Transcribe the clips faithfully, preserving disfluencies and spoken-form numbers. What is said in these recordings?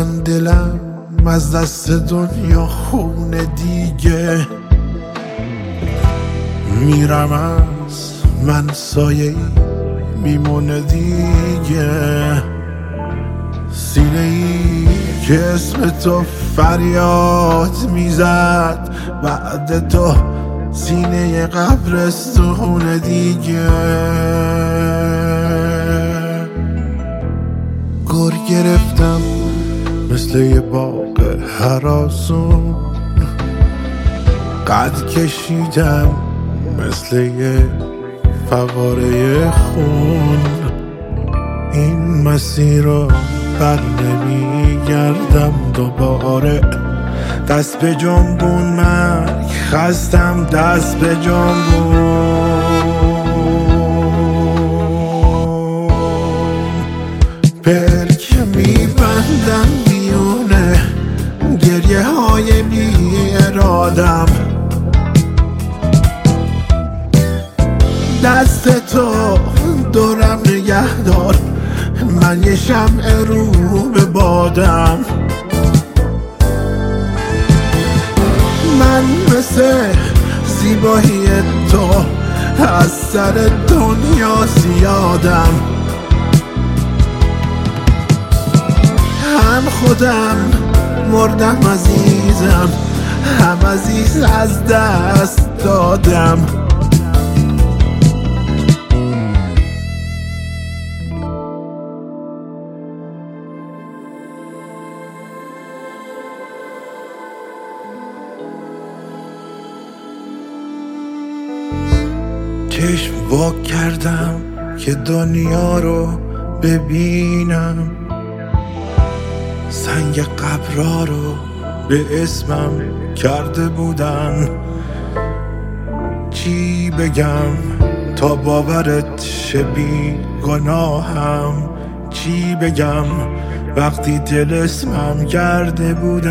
من دلم از دست دنیا خونه دیگه، میرم از من سایه میمونه دیگه. سینه ای که اسم تو فریاد میزد، بعد تو سینه قبرستون دیگه. گر گرفتم مثل یه باغ هراسون، قد کشیدم مثل یه فواره خون. این مسیر رو بر نمیگردم دوباره، دست به جنبون مرگ خستم، دست به جنبون. پلک میبندم میونه گریه های بی ارادم، دست تو دورم نگه دار، من یه شمع رو به بادم. من مثل زیبایی تو از سر دنیا زیادم، هم خودم مردم عزیزم، هم عزیز از دست دادم. چشم وا کردم که دنیا رو ببینم، سنگ قبرا رو به اسمم کرده بودن. چی بگم تا باورت شه بی گناهم، چی بگم وقتی دل اسمم کرده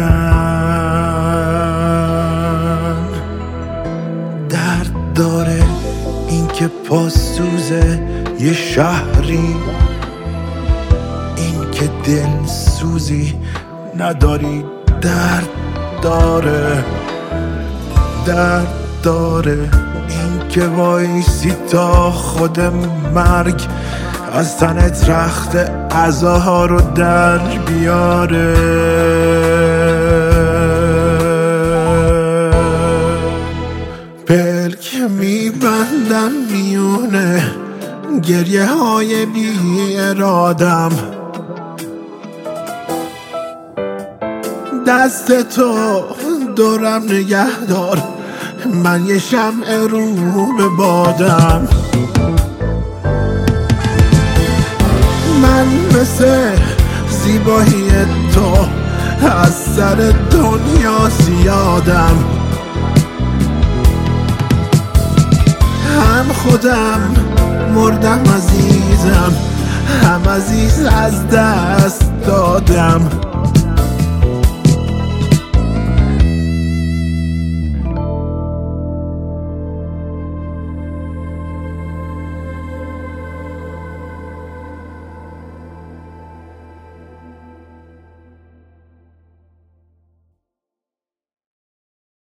بودن. درد داره این که پاسوزه یه شهری، این که دل سوزی نداری. درد داره، درد داره این که وایسی تا خود مرگ از تنت رخت عزاها رو در بیاره. پلک میبندم میونه گریه های بی ارادم، دست تو دورم نگه دار، من یه شمع رو به بادم. من مثل زیبایی تو از سر دنیا زیادم، هم خودم مردم عزیزم، هم عزیز از دست دادم.